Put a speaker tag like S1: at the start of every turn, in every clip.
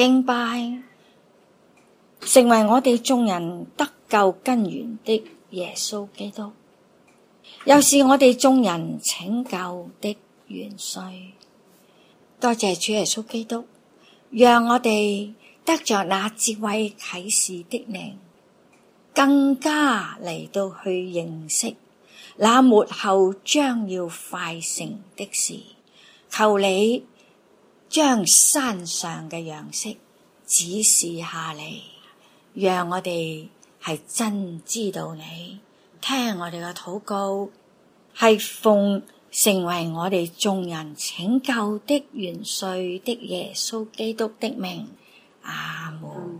S1: 敬拜，成為我哋眾人得救根源的耶穌基督，又是我哋眾人拯救的元帥。多謝主耶穌基督，讓我哋得着那智慧啟示的靈，更加嚟到去認識那末後將要快成的事。求你將山上嘅樣式指示下嚟，讓我哋係真知道你，聽我哋嘅禱告，係奉成為我哋眾人拯救的元帥的耶穌基督的名，阿門。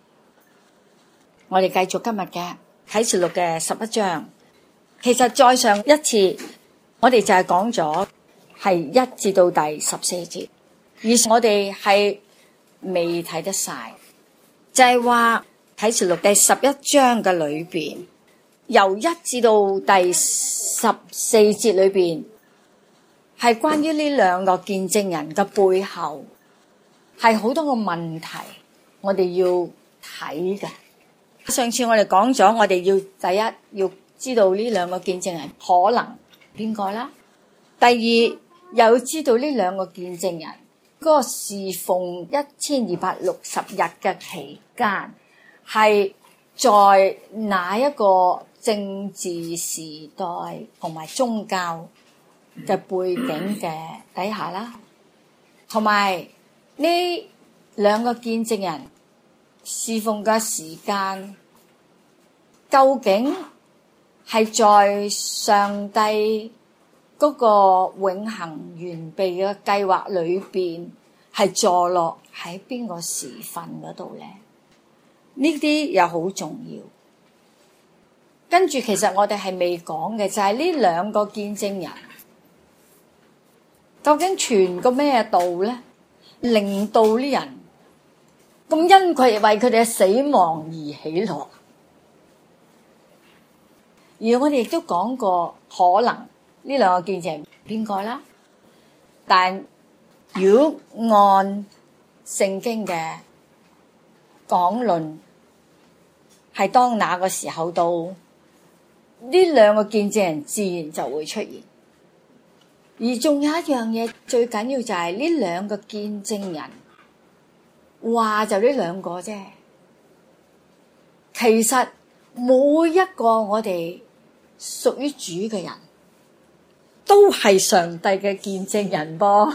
S1: 我哋繼續今日嘅啟示錄嘅11章。其實再上一次我哋就係講咗係1至到第14節，而我哋係未睇得晒，就係話啟示錄第11章嘅裏邊，由1至到第14節裏邊，係關於呢兩個見證人嘅背後係好多個問題，我哋要睇嘅。上次我哋講咗，我哋要第一要知道呢兩個見證人可能邊個啦，第二又要知道呢兩個見證人嗰個侍奉1260日嘅期間係在哪一個政治時代同埋宗教嘅背景嘅底下啦，同埋呢兩個見證人侍奉嘅時間究竟係在上帝嗰個永恆完備嘅計劃裏邊係坐落喺邊個時分嗰度咧？呢啲又好重要。跟住其實我哋係未講嘅就係呢兩個見證人究竟傳個咩道咧，令到啲人咁因佢為佢哋嘅死亡而喜樂。而我哋亦都講過，可能呢兩個見證人邊個啦？但如果按聖經嘅講論，係當那個時候到，呢兩個見證人自然就會出現。而仲有一樣嘢最緊要就係呢兩個見證人話就呢兩個啫，其實每一個我哋屬於主嘅人都係上帝嘅見證人噃，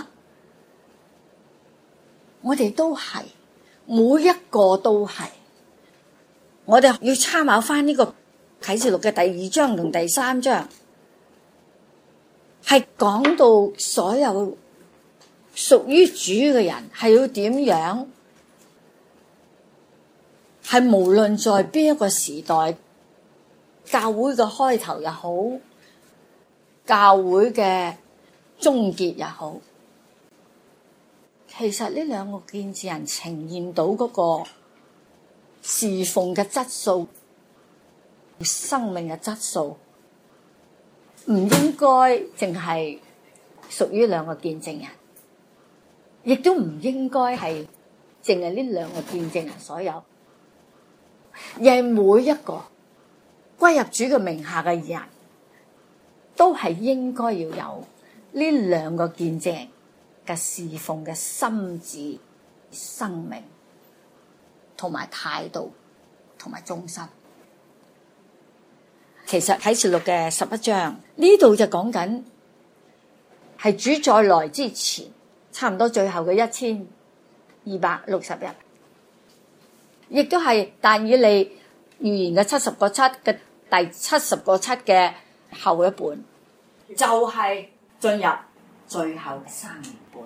S1: 我哋都係，每一個都係。我哋要參考翻呢個啟示錄嘅第2章同第3章，係講到所有屬於主嘅人係要點樣，係無論在邊一個時代，教會嘅開頭又好，教會嘅終結又好，其實呢兩個見證人呈現到嗰個侍奉嘅質素、生命嘅質素，唔應該淨係屬於兩個見證人，亦都唔應該係淨係呢兩個見證人所有，而係每一個歸入主嘅名下嘅人都係應該要有呢兩個見證人嘅侍奉嘅心志、生命同埋態度同埋忠心。其實啟示錄嘅11章呢度就講緊係主再來之前，差唔多最後嘅1260日，亦都係但以理預言嘅70個7嘅第70個7嘅後一半，就係進入最後3年半。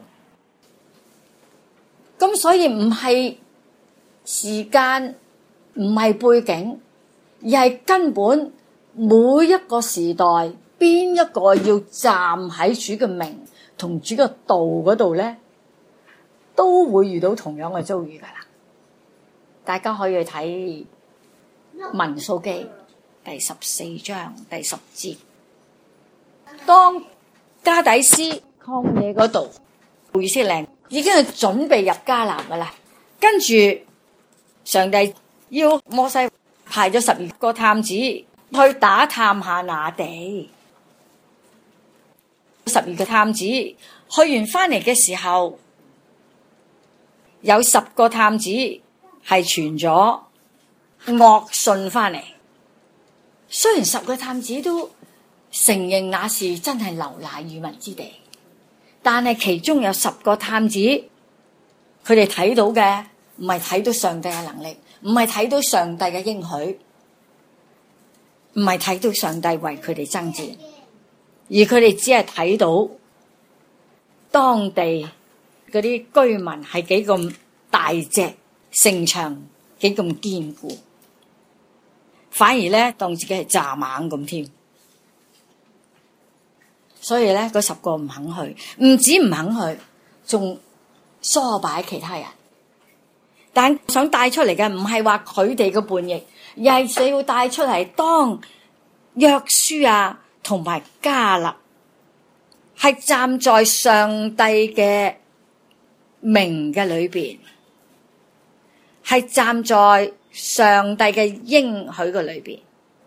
S1: 咁所以唔係時間，唔係背景，而係根本每一個時代，邊一個要站喺主嘅名同主嘅道嗰度咧，都會遇到同樣嘅遭遇噶啦。大家可以去睇民數記第14章第10節，當加底斯曠野嗰度，以色列已經係準備入迦南噶啦， 跟住上帝要摩西派咗12個探子去打探下那地。12個探子去完翻嚟嘅時候，有10個探子係傳咗惡信翻嚟。雖然10個探子都承認那是真係流奶與蜜之地，但係其中有10個探子，佢哋睇到嘅唔係睇到上帝嘅能力，唔係睇到上帝嘅應許，唔係睇到上帝為佢哋爭戰，而佢哋只係睇到當地嗰啲居民係幾咁大隻，城牆幾咁堅固，反而咧當自己係蚱蜢咁添。所以咧嗰10個唔肯去，唔止唔肯去，仲唆擺其他人。但想帶出嚟嘅唔係話佢哋嘅叛逆，而係要帶出嚟當約書亞同埋迦勒係站在上帝嘅名嘅裏邊，係站在上帝嘅應許嘅裏邊，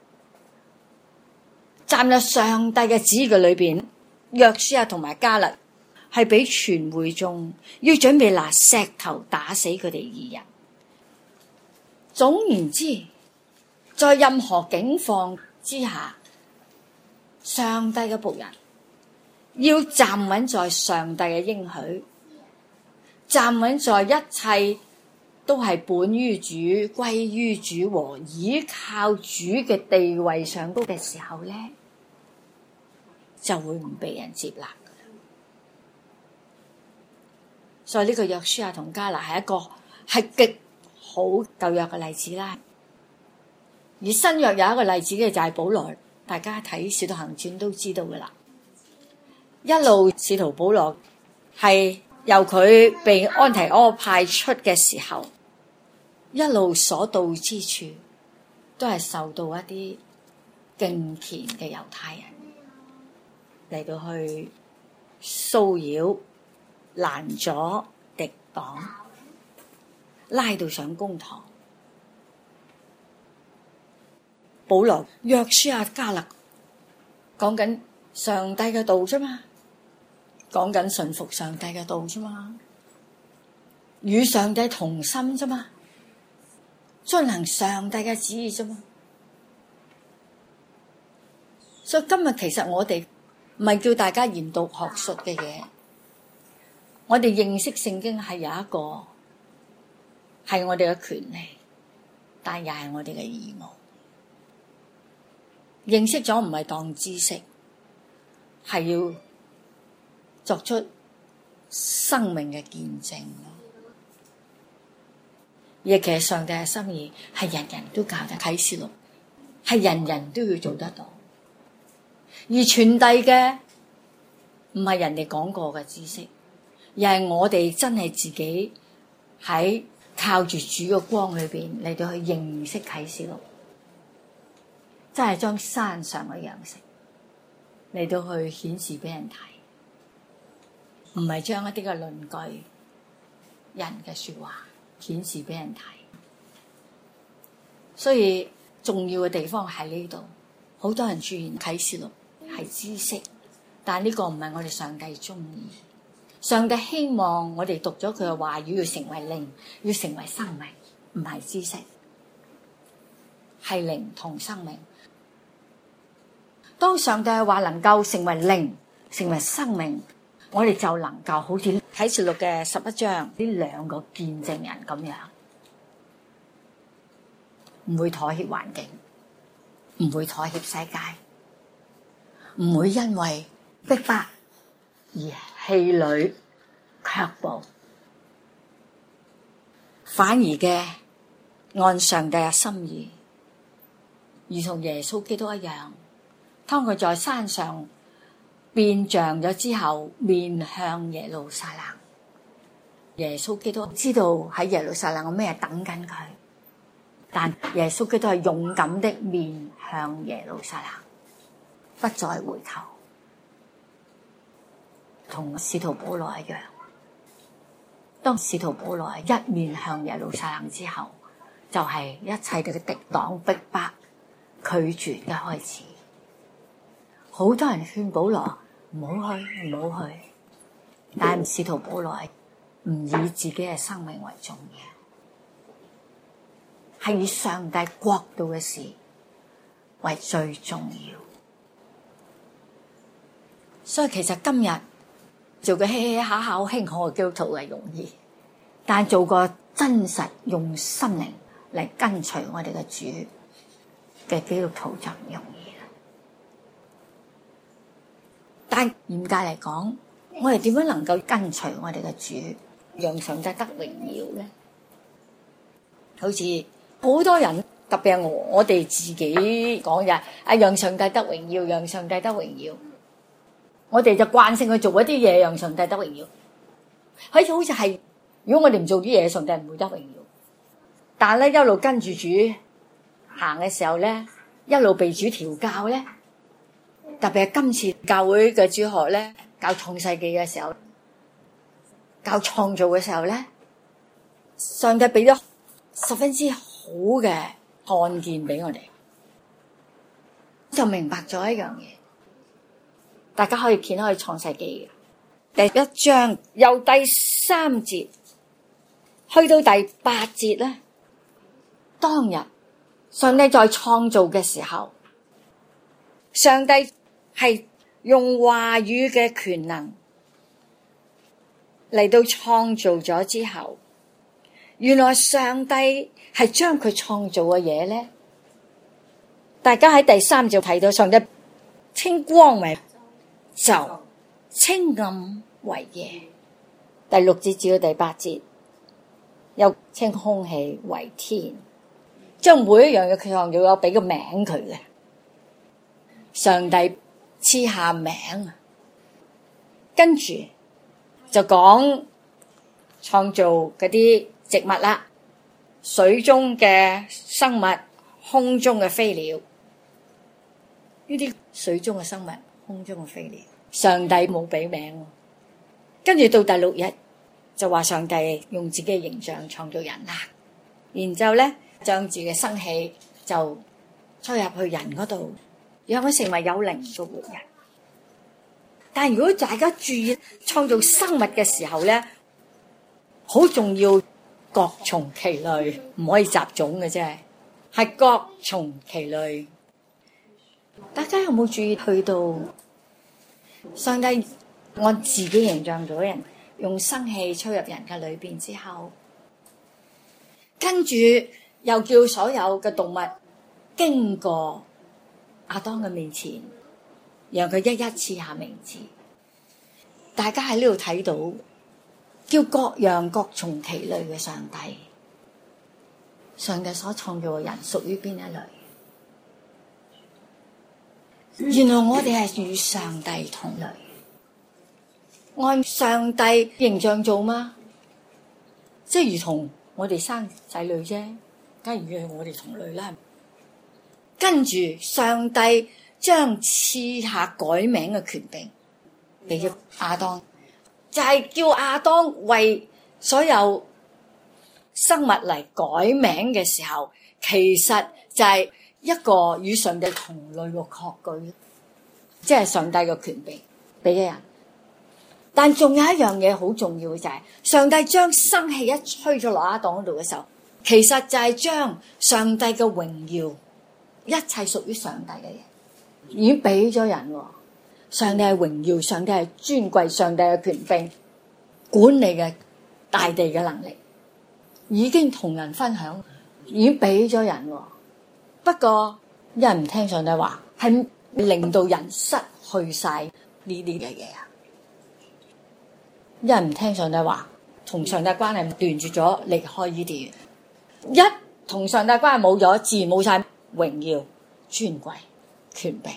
S1: 站在上帝嘅旨意嘅裏邊。約書亞同埋迦勒係俾全會眾要準備拿石頭打死佢哋2人。總言之，在任何境況之下，上帝嘅僕人要站穩在上帝嘅應許，站穩在一切都係本於主、歸於主和依靠主嘅地位上高嘅時候咧，就會唔被人接納。所以呢個約書亞同迦勒係一個係極好舊約嘅例子啦。而新約有一個例子嘅就係保羅，大家睇使徒行傳都知道噶啦。一路使徒保羅係由佢被安提阿派出嘅時候，一路所到之處都係受到一啲敬虔嘅猶太人嚟到去騷擾、攔阻、敵擋，拉到上公堂。保羅、約書亞、迦勒講緊上帝嘅道啫嘛，講緊順服上帝嘅道啫嘛，與上帝同心啫嘛，遵行上帝嘅旨意啫嘛。所以今日其實我哋唔係叫大家研讀學術嘅嘢，我哋認識聖經係有一個係我哋嘅權利，但又係我哋嘅義務。認識咗唔係當知識，係要作出生命嘅見證咯。亦其實上帝嘅心意係人人都教得啟示錄，係人人都要做得到。而傳遞嘅唔係人哋講過嘅知識，而係我哋真係自己喺靠住主嘅光裏邊嚟到去認識啟示錄，真係將山上嘅樣式嚟到去顯示俾人睇，唔係將一啲嘅論據、人嘅說話顯示俾人睇。所以重要嘅地方喺呢度，好多人注意啟示錄係知識，但呢個唔係我哋上帝中意。上帝希望我哋讀咗佢嘅話語要成為靈，要成為生命，唔係知識，係靈同生命。當上帝嘅話能夠成為靈，成為生命，我哋就能夠好似啟示錄嘅11章呢2個見證人咁樣，唔會妥協環境，唔會妥協世界，唔會因為逼迫而氣餒卻步，反而嘅按上帝嘅心意，如同耶穌基督一樣，當佢在山上變像咗之後，面向耶路撒冷。耶穌基督知道喺耶路撒冷有咩等緊佢，但耶穌基督係勇敢的面向耶路撒冷，不再回頭，同使徒保羅一樣。 當使徒保羅一面向耶路撒冷之後，就係一切嘅敵擋逼迫拒絕嘅開始。好多人勸保羅唔好去，唔好去，但係使徒保羅唔以自己嘅生命為重嘅，係以上帝國度嘅事為最重要。所以其實今日做個嘻嘻哈哈好輕可嘅基督徒係容易，但做個真實用心靈嚟跟隨我哋嘅主嘅基督徒就唔容易啦。但嚴格嚟講，我哋點樣能夠跟隨我哋嘅主，讓上帝得榮耀咧？好似好多人，特別係我哋自己講嘅，讓上帝得榮耀，讓上帝得榮耀。我哋就慣性去做一啲嘢，讓上帝得榮耀。好似係，如果我哋唔做啲嘢，上帝唔會得榮耀。但係咧，一路跟住主行嘅時候咧，一路被主調教咧，特別係今次教會嘅主學咧，教創世記嘅時候，教創造嘅時候咧，上帝俾咗十分之好嘅看見俾我哋，就明白咗一樣嘢。大家可以掀開創世記嘅第1章，由第3節去到第8節咧。當日上帝在創造嘅時候，上帝係用話語嘅權能嚟到創造咗之後，原來上帝係將佢創造嘅嘢咧，大家喺第3節睇到上帝稱光為晝，稱暗為夜。第6節至到第8節又稱空氣為天，將每一樣嘢創造有俾個名佢嘅。上帝賜下名，跟住就講創造嗰啲植物啦，水中嘅生物，空中嘅飛鳥。呢啲水中嘅生物，空中嘅飛鳥，上帝冇俾名。跟住到第6日就話上帝用自己嘅形象創造人啦，然之後咧將自己嘅生氣就吹入去人嗰度，讓佢成為有靈嘅活人。但係如果大家注意創造生物嘅時候咧，好重要，各從其類，唔可以雜種嘅啫，係各從其類。大家有冇注意去到上帝按自己形象做人，用生氣吹入人嘅裏邊之後，跟住又叫所有嘅動物經過亞當嘅面前，讓佢一一賜下名字。大家喺呢度睇到叫各樣各從其類嘅上帝，上帝所創造嘅人屬於邊一類？原來我哋係與上帝同類，按上帝形象做嗎？即係如同我哋生仔女啫，梗係與我哋同類啦。跟住上帝將賜下改名嘅權柄俾咗亞當，就係叫亞當為所有生物嚟改名嘅時候，其實就係一個與上帝同類嘅確據，即係上帝嘅權柄俾咗人。但仲有一樣嘢好重要嘅，就係上帝將生氣一吹咗落亞當嗰度嘅時候，其實就係將上帝嘅榮耀，一切屬於上帝嘅嘢已經俾咗人。上帝係榮耀，上帝係尊貴，上帝嘅權柄，管理嘅大地嘅能力已經同人分享，已經俾咗人。不過有人唔聽上帝話，係令到人失去晒呢啲嘅嘢啊！有人唔聽上帝話，同上帝關係斷絕咗，離開呢啲嘢。一同上帝關係冇咗，自然冇晒榮耀、尊貴、權柄。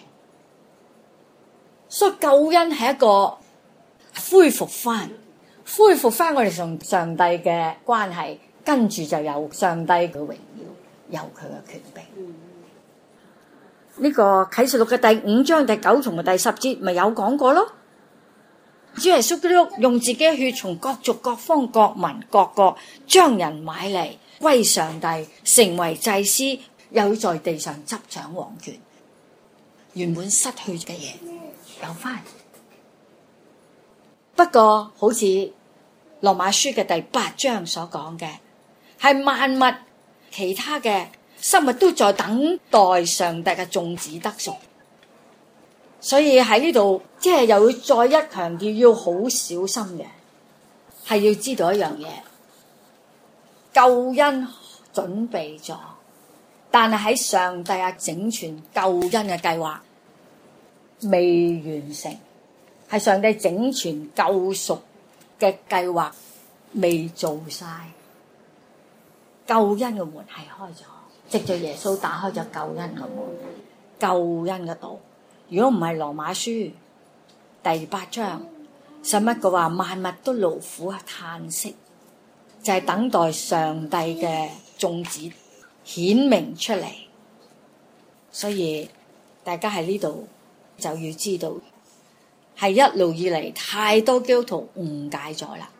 S1: 所以救恩係一個恢復翻我哋同上帝嘅關係，跟住就有上帝嘅榮耀，有佢嘅權柄。呢個啟示錄嘅第5章第9同埋第10節咪有講過咯。 主耶穌基督用自己嘅血從各族各方各民各國將人買嚟歸上帝，成為祭司，又要在地上執掌王權。原本失去嘅嘢有翻。不過好似羅馬書嘅第8章所講嘅，係萬物其他嘅生物都在等待上帝嘅眾子得贖。所以喺呢度即係又要再一強調，要好小心嘅，係要知道一樣嘢，救恩準備咗，但係喺上帝整全救恩嘅計劃未完成，係上帝整全救贖嘅計劃未做晒，救恩嘅門係開咗，藉着耶穌打開咗救恩嘅門，救恩嘅道。如果唔係羅馬書第8章，使乜嘅話萬物都勞苦嘆息，就係等待上帝嘅眾子顯明出嚟。所以大家喺呢度就要知道，係一路以嚟太多基督徒誤解咗啦。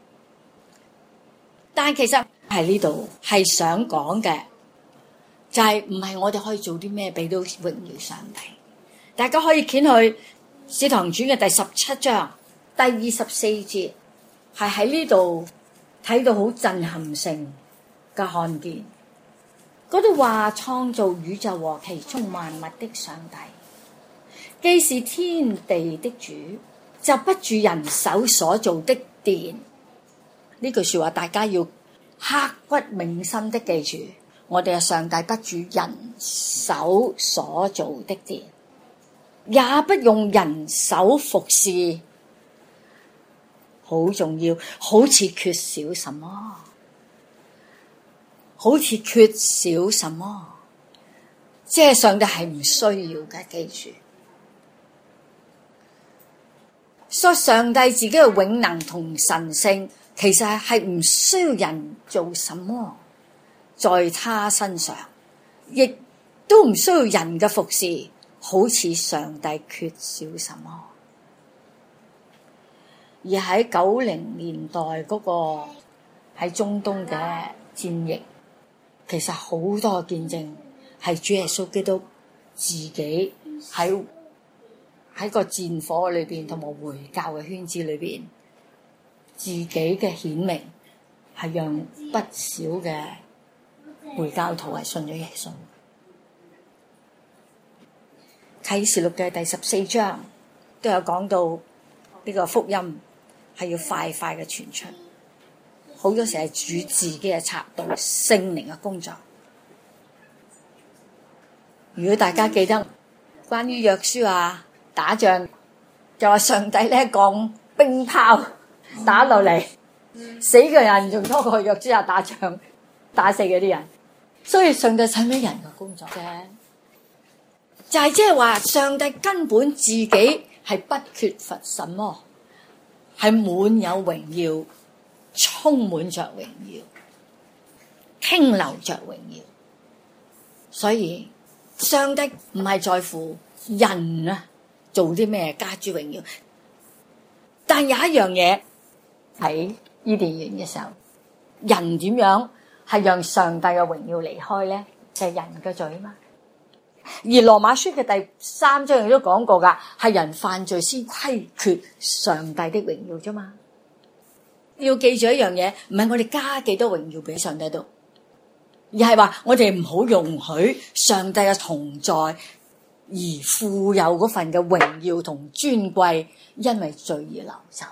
S1: 但係其實喺呢度係想講嘅，就係唔係我哋可以做啲咩俾到榮耀上帝。大家可以掀去《使徒行傳》嘅第17章第24節，係喺呢度睇到好震撼性嘅看見。嗰度話創造宇宙和其中萬物的上帝，既是天地的主，就不住人手所造的殿。呢句說話大家要刻骨銘心的記住，我哋嘅上帝不住人手所造的殿，也不用人手服侍，好重要，好似缺少什麼，好似缺少什麼，即係上帝係唔需要嘅，記住。所以上帝自己嘅永能同神性，其實係唔需要人做什麼，在他身上，亦都唔需要人嘅服侍。好似上帝缺少什麼，而喺90年代嗰個喺中東嘅戰役，其實好多見證係主耶穌基督自己喺個戰火裏邊同埋回教嘅圈子裏邊，自己嘅顯明係讓不少嘅回教徒係信咗耶穌。啟示錄嘅第14章都有講到呢個福音係要快快嘅傳出，好多時係主自己嘅策動，聖靈嘅工作。如果大家記得關於約書亞打仗，就話上帝咧降冰雹打落嚟，死嘅人仲多過約書亞打仗打死嗰啲人，所以上帝使咩人嘅工作啫？就係即係話上帝根本自己係不缺乏什麼，係滿有榮耀，充滿着榮耀，傾流着榮耀。所以上帝唔係在乎人啊做啲咩加諸榮耀，但有一樣嘢喺伊甸園嘅時候，人點樣係讓上帝嘅榮耀離開咧？就係人嘅罪嘛。而羅馬書嘅第3章亦都講過噶，係人犯罪先虧缺上帝的榮耀啫嘛。要記住一樣嘢，唔係我哋加幾多榮耀俾上帝度，而係話我哋唔好容許上帝嘅同在而富有嗰份嘅榮耀同尊貴，因為罪而流走。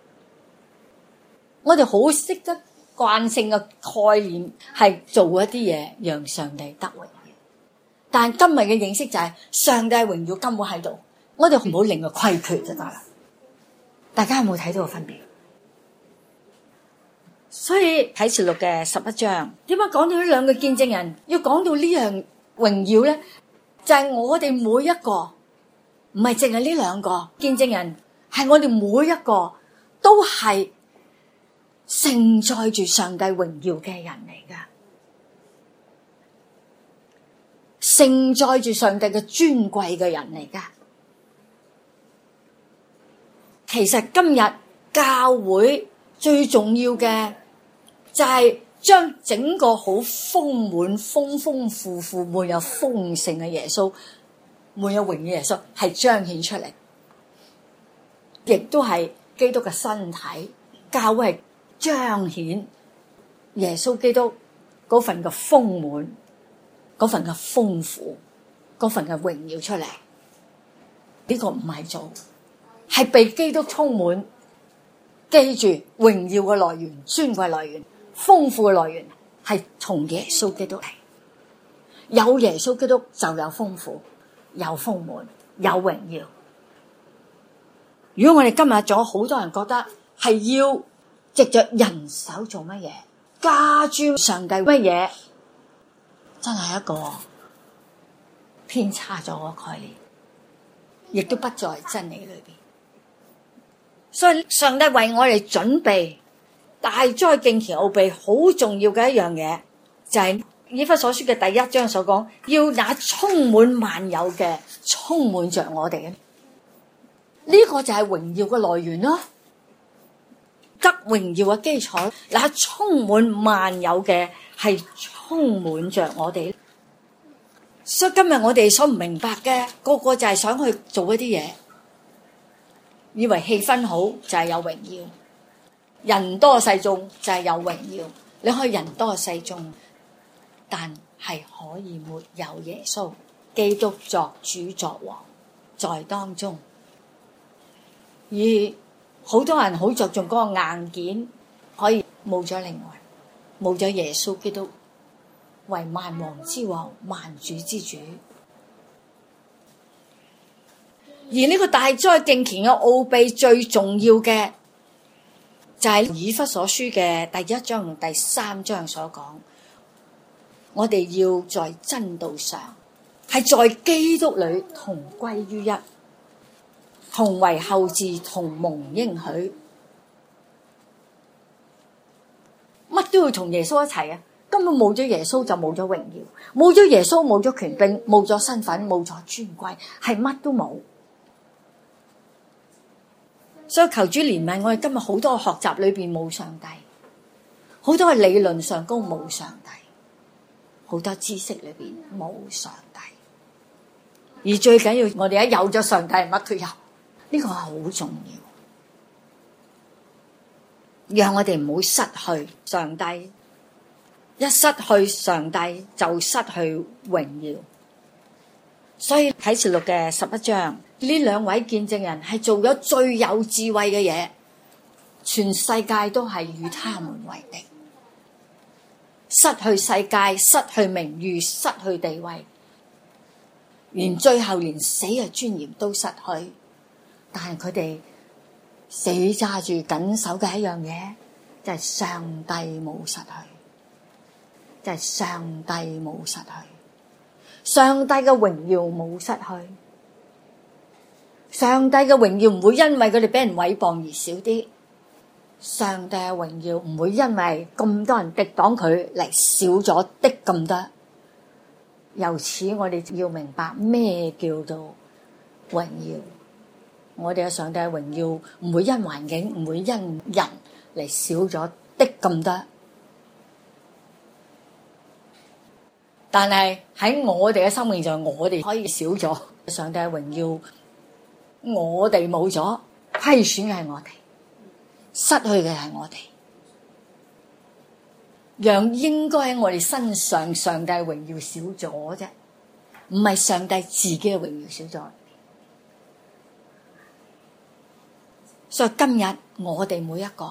S1: 我哋好識得慣性嘅概念係做一啲嘢讓上帝得榮耀。但今日嘅認識就係上帝榮耀根本喺度，我哋唔好令佢虧缺就得啦。大家有冇睇到個分別？所以啟示錄嘅11章點解講到呢兩個見證人要講到呢樣榮耀咧？就係我哋每一個，唔係淨係呢兩個見證人，係我哋每一個都係承載住上帝榮耀嘅人嚟噶。承載住上帝嘅尊貴嘅人嚟噶， 其實今日教會最重要嘅就係將整個好豐滿、豐豐富富、滿有豐盛嘅耶穌、滿有榮耀耶穌係彰顯出嚟，亦都係基督嘅身體。教會係彰顯耶穌基督嗰份嘅豐滿、嗰份嘅豐富、嗰份嘅榮耀出嚟。呢個唔係做，係被基督充滿。記住，榮耀嘅來源、尊貴來源、豐富嘅來源係從耶穌基督嚟。有耶穌基督就有豐富、有豐滿、有榮耀。如果我哋今日仲有好多人覺得係要藉着人手做乜嘢，加諸上帝乜嘢，真係一個偏差咗個概念，亦都不在真理裏邊。所以上帝為我哋準備大哉敬虔奧秘，好重要嘅一樣嘢，就係以弗所書嘅第1章所講，要那充滿萬有嘅充滿着我哋嘅，呢個就係榮耀嘅來源咯。得榮耀嘅基礎，那充滿萬有嘅係充滿着我哋。所以今日我哋所唔明白嘅，個個就係想去做一啲嘢，以為氣氛好就係有榮耀，人多勢眾就係有榮耀。你可以人多勢眾，但係可以沒有耶穌基督作主作王在當中。而好多人好着重嗰個硬件，可以冇咗另外，冇咗耶穌基督為萬王之王、萬主之主。而呢個大哉敬虔嘅奧秘最重要嘅就係以弗所書嘅第1章同第3章所講，我哋要在真道上，係在基督裏同歸於一，同為後嗣，同蒙應許。乜都要同耶穌一齊啊！根本冇咗耶穌就冇咗榮耀，冇咗耶穌冇咗權柄，冇咗身份，冇咗尊貴，係乜都冇。所以求主憐憫我哋，今日好多學習裏邊冇上帝，好多理論上都冇上帝，好多知識裏邊冇上帝。而最緊要我哋一有咗上帝，乜都有，呢個係好重要，讓我哋唔好失去上帝。一失去上帝就失去榮耀。所以啟示錄嘅11章，呢兩位見證人係做咗最有智慧嘅嘢，全世界都係與他們為敵。失去世界，失去名譽，失去地位，最後連死嘅尊嚴都失去。但係佢哋死揸住緊守嘅一樣嘢，就係上帝冇失去，就係上帝冇失去。上帝嘅榮耀冇失去，上帝嘅榮耀唔會因為佢哋俾人毀謗而少啲，上帝嘅榮耀唔會因為咁多人敵擋佢嚟少咗的咁多。由此我哋要明白咩叫做榮耀。我哋嘅上帝嘅榮耀唔會因環境，唔會因人嚟少咗的咁多。但係喺我哋嘅生命上，我哋可以少咗上帝嘅榮耀，我哋冇咗，虧損嘅係我哋，失去嘅係我哋，讓應該喺我哋身上上帝嘅榮耀少咗啫，唔係上帝自己嘅榮耀少咗。所以今日我哋每一個，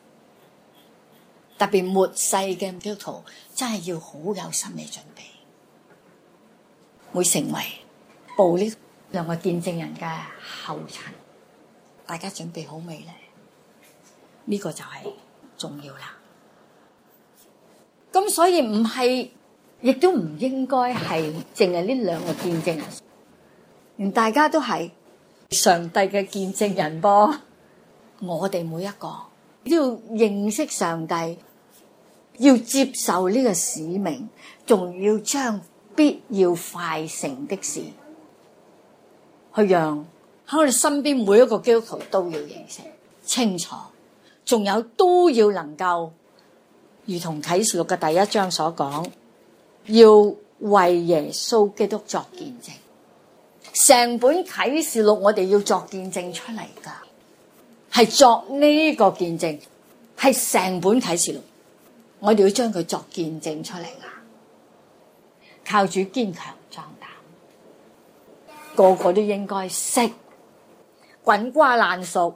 S1: 特別末世嘅基督徒，真係要好有心理準備，會成為步呢兩個見證人嘅後塵。大家準備好未呢？呢個就係重要啦。咁所以唔係，亦都唔應該係淨係呢兩個見證人，連大家都係上帝嘅見證人噃。我哋每一個都要認識上帝，要接受呢個使命，仲要將必要快成的事去讓喺我哋身邊每一個基督徒都要認識清楚，仲有都要能夠如同啟示錄嘅第1章所講，要為耶穌基督作見證。成本啟示錄我哋要作見證出嚟㗎，係作呢個見證，係成本啟示錄我哋要將佢作見證出嚟㗎。靠主堅強壯膽，個個都應該識滾瓜爛熟，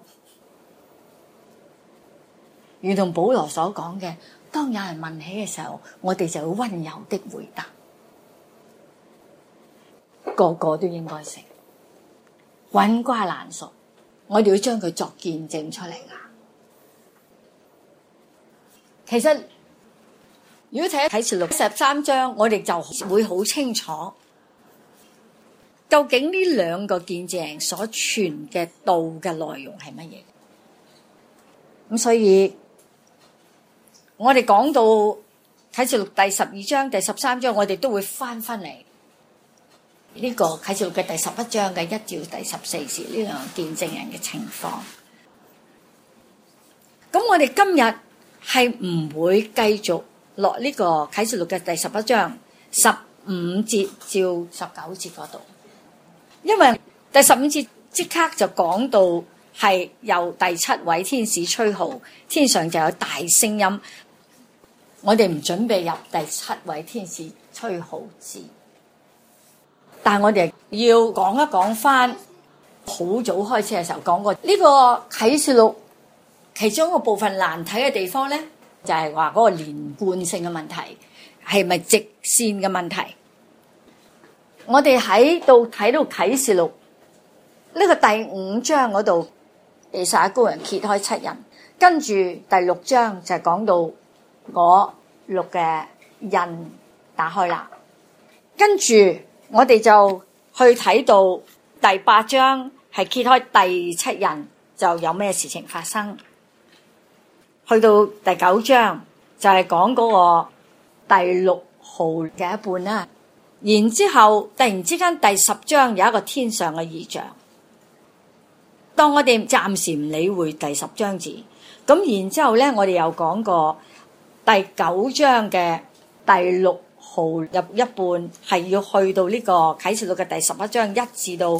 S1: 如同保羅所講嘅，當有人問起嘅時候，我哋就要溫柔的回答。個個都應該識滾瓜爛熟，我哋要將佢作見證出嚟啊！其實如果睇啟示錄13章，我哋就會好清楚，究竟呢兩個見證所傳嘅道嘅內容係乜嘢。咁所以我哋講到啟示錄第12章、第13章，我哋都會翻嚟呢個啟示錄嘅第11章嘅1至第14節呢兩個見證人嘅情況。咁我哋今日係唔會繼續落呢個啟示錄嘅第11章15節至19節嗰度，因為第15節即刻就講到係由第7位天使吹號，天上就有大聲音。我哋唔準備入第7位天使吹號字，但係我哋要講一講翻好早開始嘅時候講過呢個啟示錄其中一個部分難睇嘅地方咧，就係話嗰個連貫性嘅問題，係咪直線嘅問題。我哋喺度睇到啟示錄呢個第5章嗰度，以賽亞高人揭開7印，跟住第6章就係講到嗰6嘅印打開啦，跟住我哋就去睇到第8章係揭開第7印，就有咩事情發生。去到第9章就係講嗰個第6號嘅一半啦。然之後突然之間第10章有一個天上嘅異象。當我哋暫時唔理會第10章字，咁然之後咧，我哋又講過第9章嘅第6號入一半，係要去到呢個啟示錄嘅第11章1至到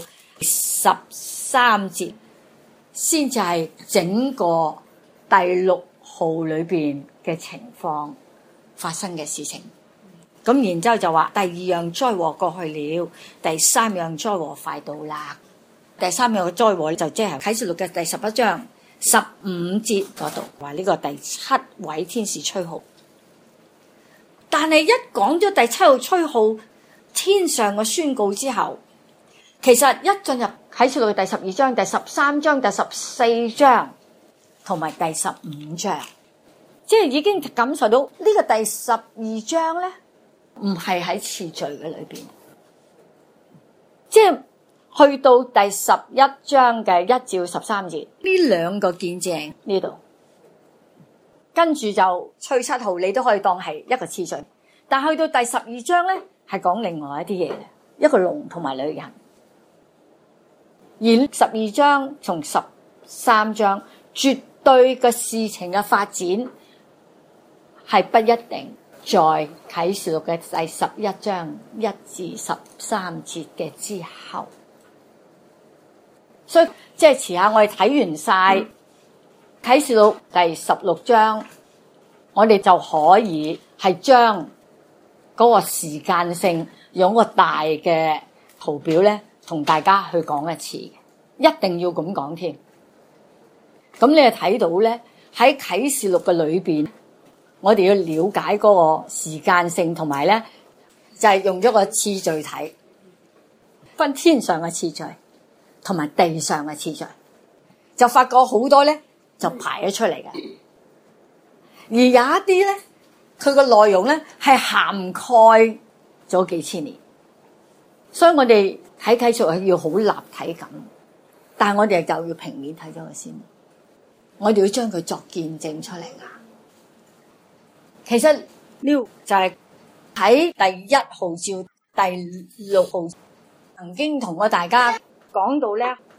S1: 13節，先至係整個第6號裏邊嘅情況發生嘅事情。咁然之後就話第2樣災禍過去了，第3樣災禍快到啦。第3樣嘅災禍就即係啟示錄嘅第11章15節嗰度話呢個第7位天使吹號。但係一講咗第7號吹號，天上嘅宣告之後，其實一進入啟示錄嘅第12章、第13章、第14章同埋第15章，即係已經感受到呢個第12章咧，唔係喺次序嘅裏邊，即係去到第11章嘅1至13節呢兩個見證呢度，跟住就吹7號，你都可以當係一個次序。但去到第12章咧，係講另外一啲嘢嘅，一個龍同埋女人。而12章從13章絕對嘅事情嘅發展係不一定在啟示錄嘅第11章1至13節嘅之後，所以即係遲下我哋睇完晒啟示錄第16章，我哋就可以係將嗰個時間性用個大嘅圖表咧，同大家去講一次，一定要咁講添。咁你就睇到咧，喺啟示錄嘅裏邊，我哋要了解嗰個時間性，同埋咧就係用咗個次序睇，分天上嘅次序同埋地上嘅次序，就發覺好多咧就排咗出嚟嘅。而有一啲咧，佢個內容咧係涵蓋咗幾千年，所以我哋睇啟示錄係要好立體感，但係我哋就要平面睇咗佢先，我哋要將佢作見證出嚟㗎。其實呢就係喺第1號至第6號曾經同過大家講到咧，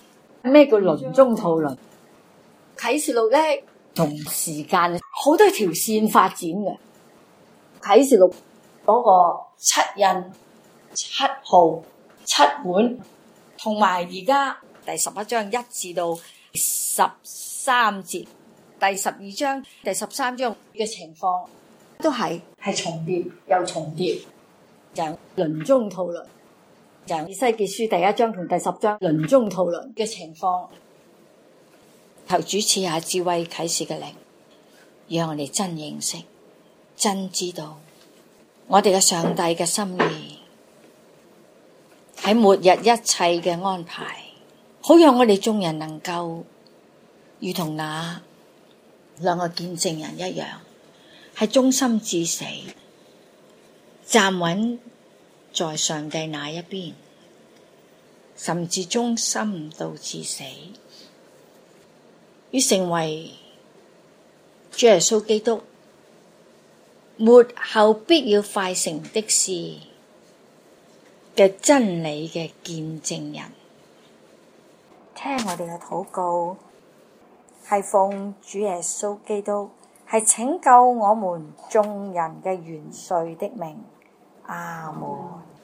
S1: 咩叫輪中套輪？啟示錄咧同時間好多條線發展嘅。啟示錄嗰個七印、七號、七碗，同埋而家第11章1至到13節，第12章、第13章嘅情況都係重疊又重疊，就輪中套輪。就以西結書第1章同第10章輪中套輪嘅情況，求主賜下智慧啟示嘅靈，讓我哋真認識、真知道我哋嘅上帝嘅心意喺末日一切嘅安排，好讓我哋眾人能夠如同那兩個見證人一樣，係忠心至死，站穩在上帝那一邊，甚至忠心到至死，要成為主耶穌基督末後必要快成的事嘅真理嘅見證人。聽我哋嘅禱告，係奉主耶穌基督係拯救我們眾人嘅元帥的名，阿門。